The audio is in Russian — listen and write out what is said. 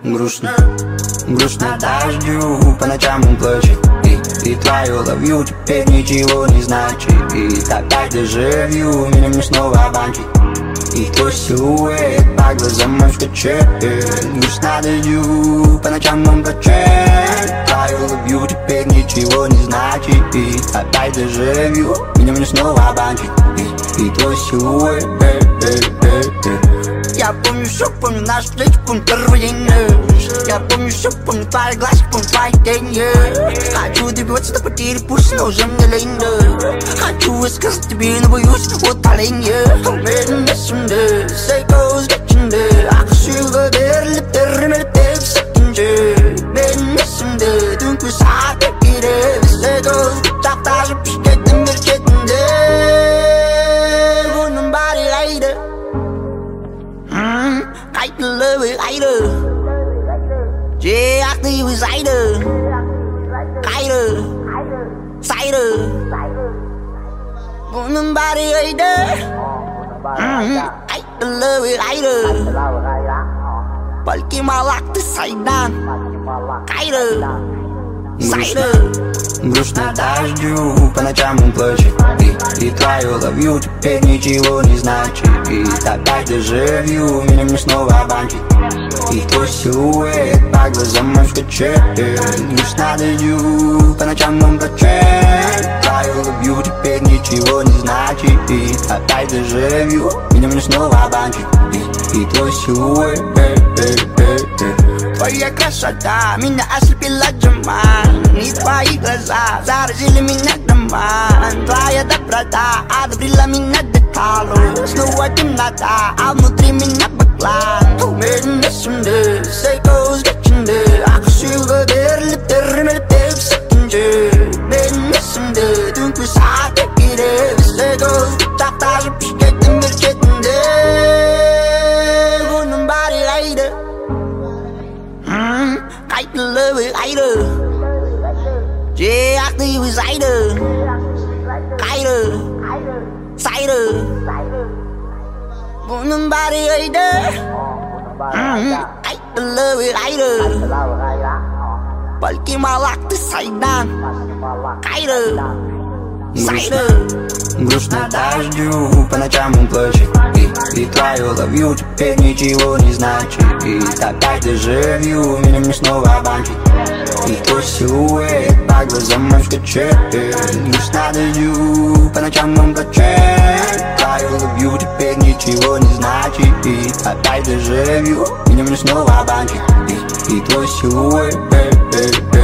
грустно, грустно дождю, по ночам он плачет. И твое love you теперь ничего не значит. И опять дежавю, меня мне снова обманчит. И твой силуэт по глазам мой скачет. Грустно дождю, по ночам он плачет. Твое love you теперь ничего не значит. И опять дежавю, меня мне снова обманчит. И твой силуэт. Я помню все, помню наш встречу, помню первый день. Я помню все, помню твои глазки, помню твои тени. Хочу добиваться до потери, пусть, но уже мне лень. Хочу высказать тебе, но боюсь утоления. Медленно сумды, psychos geçindi. Akışıyla berilip derrimeli tek sakınca. Medlенно sumdy, dünkü saate girip psychos çaktaşıp şirketin bir ketinde. Bunun bari gaydı. Kayıtlı bir gaydı. Aklı bir zaydı. Gaydı. Saydı. Bunun bari gaydı. Kayıtlı bir gaydı. Belki malaktı saydan. Gaydı. Saydı. Грустно дождю, по ночам он плачет. И твое love you теперь ничего не значит. И опять дежавю, меня мне снова обманчит. И твой силуэт по глазам мой скачет. Грустно дождю, по ночам он плачет. Твое love you теперь ничего не значит. И опять дежавю, меня мне снова обманчит. И твой силуэт. Твоя красота меня ослепила джаман. И твои глаза заразили меня доман. Твоя доброта одобрила меня деталью. Снова темнота, а внутри меня баклан. Медленно сумды, psychos geçindi. Akışıyla berilip derrimeli tek sakınca. Medlенно sumdy, dünkü saate girip psychos çaktaşıp şirketin bir ketinde. Bunun bari gaydı. Kayıtlı bir gaydı. Aklı bir zaydı. Gaydı. Saydı. Bunun bari gaydı. Kayıtlı bir gaydı. Belki malaktı saydan. Gaydı. Saydı. Грустно дождю, по ночам он плачет. И твое love you теперь ничего не значит. И опять дежавю, меня мне снова обманчит. И твой силуэт по глазам мой скачет. Грустно дождю, по ночам он плачет. Твое love you теперь ничего не значит. И опять дежавю, меня мне снова обманчит. И твой силуэт.